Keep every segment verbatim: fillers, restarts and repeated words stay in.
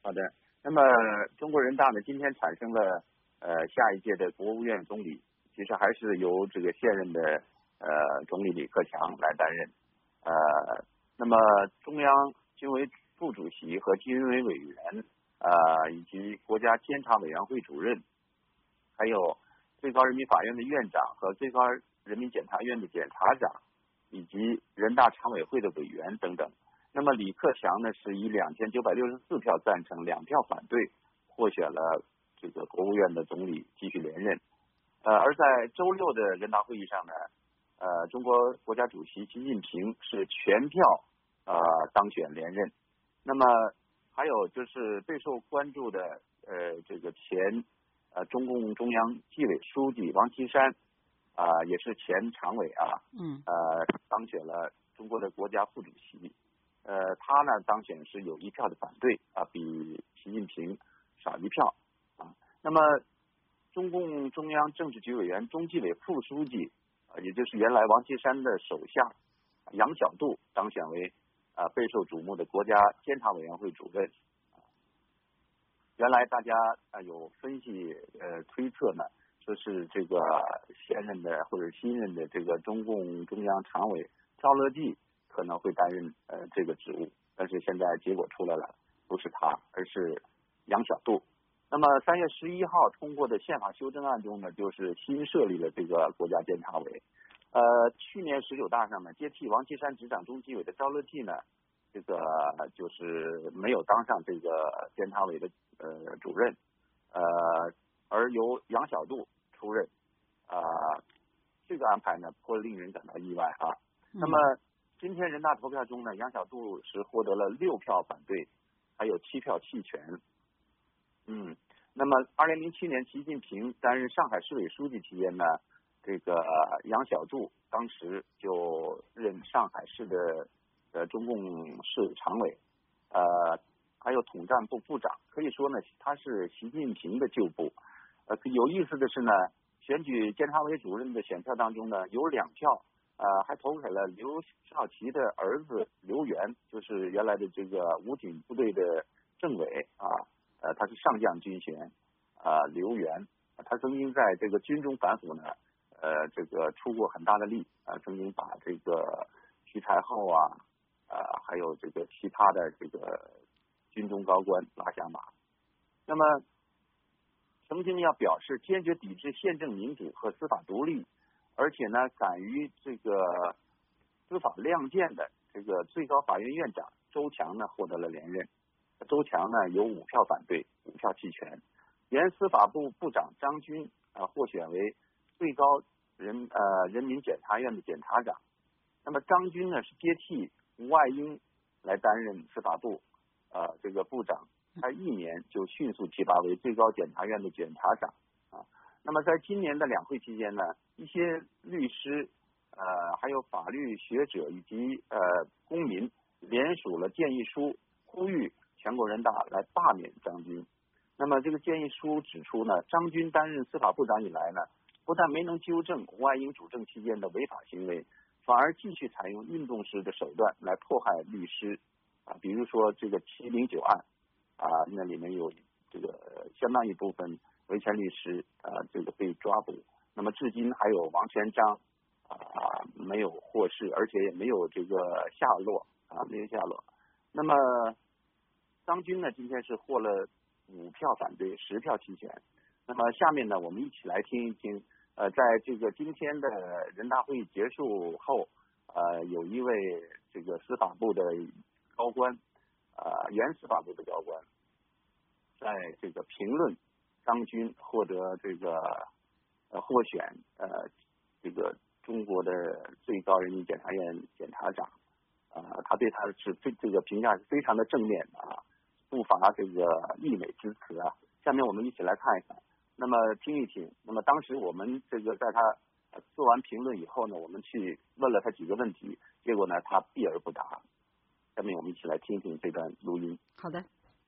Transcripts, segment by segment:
好的，那么中国人大呢，今天产生了呃下一届的国务院总理，其实还是由这个现任的呃总理李克强来担任。呃，那么中央军委副主席和军委委员，呃，以及国家监察委员会主任，还有最高人民法院的院长和最高人民检察院的检察长，以及人大常委会的委员等等。那么李克强呢，是以两千九百六十四票赞成、两票反对，获选了这个国务院的总理，继续连任。呃，而在周六的人大会议上呢，呃，中国国家主席习近平是全票呃当选连任。那么还有就是备受关注的呃这个前呃中共中央纪委书记王岐山啊、呃，也是前常委啊， 嗯， 呃当选了中国的国家副主席。呃，他呢当选是有一票的反对啊，比习近平少一票啊。那么，中共中央政治局委员、中纪委副书记，啊，也就是原来王岐山的手下杨晓渡当选为啊备受瞩目的国家监察委员会主任。原来大家啊有分析呃推测呢，说是这个现任的或者新任的这个中共中央常委赵乐际可能会担任呃这个职务，但是现在结果出来了，不是他，而是杨晓渡。那么三月十一号通过的宪法修正案中呢，就是新设立了这个国家监察委。呃，去年十九大上呢，接替王岐山执掌中纪委的赵乐际呢，这个就是没有当上这个监察委的呃主任，呃，而由杨晓渡出任，啊、呃，这个安排呢颇令人感到意外啊。那么今天人大投票中呢，杨晓渡是获得了六票反对，还有七票弃权。嗯，那么二零零七年习近平担任上海市委书记期间呢，这个杨晓渡当时就任上海市的呃中共市常委，呃，还有统战部部长，可以说呢，他是习近平的旧部。呃，有意思的是呢，选举监察委主任的选票当中呢，有两票。呃，还投给了刘少奇的儿子刘源，就是原来的这个武警部队的政委啊，呃，他是上将军衔啊，刘源，他曾经在这个军中反腐呢，呃，这个出过很大的力啊，曾经把这个徐才厚啊，啊、呃，还有这个其他的这个军中高官拉下马。那么，曾经要表示坚决抵制宪政民主和司法独立。而且呢，敢于这个司法亮剑的这个最高法院院长周强呢，获得了连任。周强呢有五票反对，五票弃权。原司法部部长张军啊、呃、获选为最高人呃人民检察院的检察长。那么张军呢是接替吴爱英来担任司法部呃这个部长，他一年就迅速提拔为最高检察院的检察长啊。那么在今年的两会期间呢，一些律师，呃，还有法律学者以及呃公民联署了建议书，呼吁全国人大来罢免张军。那么这个建议书指出呢，张军担任司法部长以来呢，不但没能纠正吴爱英主政期间的违法行为，反而继续采用运动式的手段来迫害律师啊，比如说这个七零九案啊，那里面有这个相当一部分维权律师啊，这个被抓捕。那么至今还有王全璋啊没有获释，而且也没有这个下落啊，没有下落。那么张军呢，今天是获了五票反对，十票弃权。那么下面呢，我们一起来听一听，呃，在这个今天的人大会议结束后，呃，有一位这个司法部的高官，呃，原司法部的高官，在这个评论张军获得这个呃获选呃这个中国的最高人民检察院检察长，啊、呃，他对他是非这个评价是非常的正面的啊，不乏这个溢美之词啊。下面我们一起来看一看，那么听一听。那么当时我们这个在他做完评论以后呢，我们去问了他几个问题，结果呢他避而不答。下面我们一起来听听这段录音。 好的。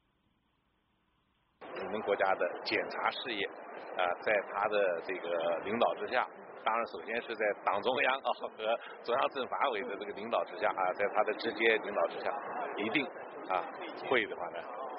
我们国家的检察事业啊、呃，在他的这个领导之下，当然首先是在党中央啊和中央政法委的这个领导之下啊，在他的直接领导之下，一定啊会的话呢，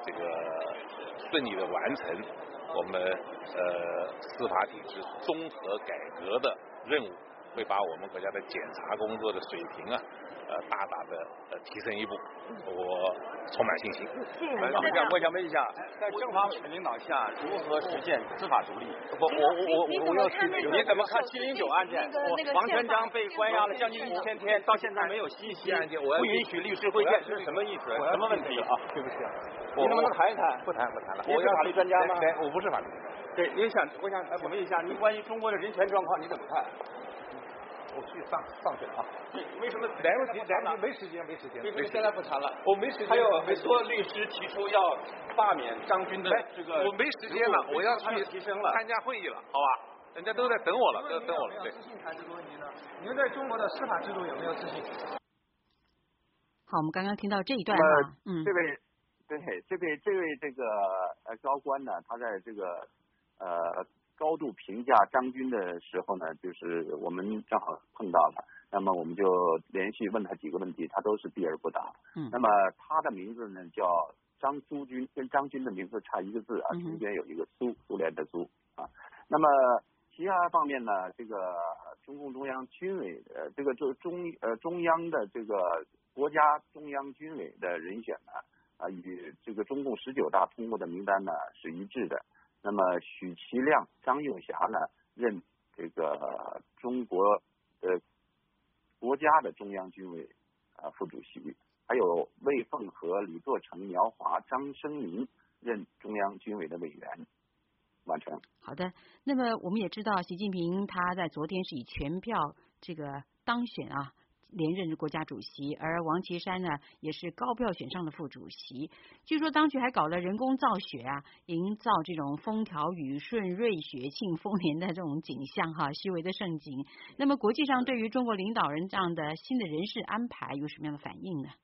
这个顺利的完成我们呃司法体制综合改革的任务，会把我们国家的检察工作的水平啊，呃大大的呃提升一步，我充满信心。 我想我想问一下，在政法委的领导下，如何实现司法独立？我我我我我要去，你怎么看七零九案件？王全章被关押了将近一千天，到现在没有信息，不允许律师会见，这是什么意思？什么问题啊？ 对不起， 你能不能谈一谈？ 不谈不谈了。 你是法律专家吗？ 我不是法律专家。 对，您想，我想请问一下，您关于中国的人权状况你怎么看？ 我去上上去了啊！ 为什么来不及？来不及，没时间，没时间。 为什么现在不谈了？ 我没时间。 还有很多律师提出要罢免张军的这个， 我没时间了，我要去提升了参加会议了，好吧？人家都在等我了，都等我了。对。 自信谈这个问题呢？你们对中国的司法制度有没有自信？ 好，我们刚刚听到这一段哈， 嗯， 这位对这位这位这个呃高官呢，他在这个呃。高度评价张军的时候呢，就是我们正好碰到了，那么我们就连续问他几个问题，他都是避而不答。 嗯， 那么他的名字呢叫张苏军，跟张军的名字差一个字啊，中间有一个苏，苏联的苏啊。那么其他方面呢，这个中共中央军委呃，这个就中呃中央的这个国家中央军委的人选呢，啊与这个中共十九大通过的名单呢是一致的。那么许其亮、张又侠呢任这个中国的国家的中央军委啊副主席，还有魏凤和、李作成、苗华、张生民任中央军委的委员，完成。 好的，那么我们也知道，习近平他在昨天是以全票这个当选啊。连任国家主席，而王岐山呢也是高票选上的副主席。据说当局还搞了人工造雪啊，营造这种风调雨顺、瑞雪庆丰年的这种景象哈，虚伪的盛景。那么国际上对于中国领导人这样的新的人事安排有什么样的反应呢？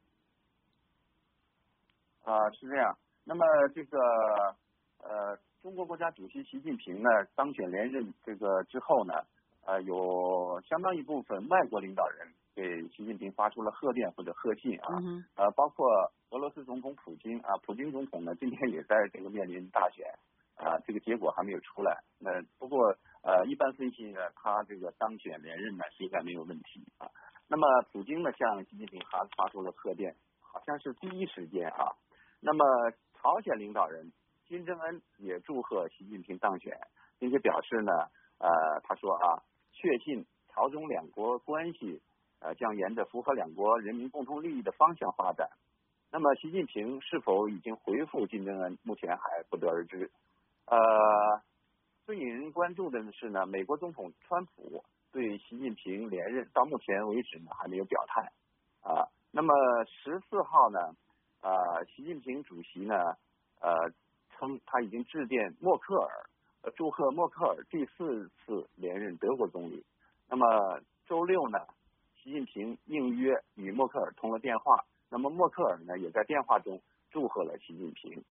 啊、呃，是这样。那么这个呃，中国国家主席习近平呢当选连任这个之后呢，呃，有相当一部分外国领导人给习近平发出了贺电或者贺信啊， 嗯、 呃，包括俄罗斯总统普京啊，普京总统呢今天也在这个面临大选啊，这个结果还没有出来。那不过呃，一般分析呢，他这个当选连任呢是应该没有问题啊。那么普京呢向习近平还发出了贺电，好像是第一时间啊。那么朝鲜领导人金正恩也祝贺习近平当选，并且表示呢，呃，他说啊，确信朝中两国关系。呃，将沿着符合两国人民共同利益的方向发展。那么，习近平是否已经回复金正恩，目前还不得而知。呃，最引人关注的是呢，美国总统川普对习近平连任到目前为止呢还没有表态啊。那么十四号呢，呃，习近平主席呢，呃，称他已经致电默克尔，呃，祝贺默克尔第四次连任德国总理。那么周六呢？习近平应约与默克尔通了电话，那么默克尔呢也在电话中祝贺了习近平。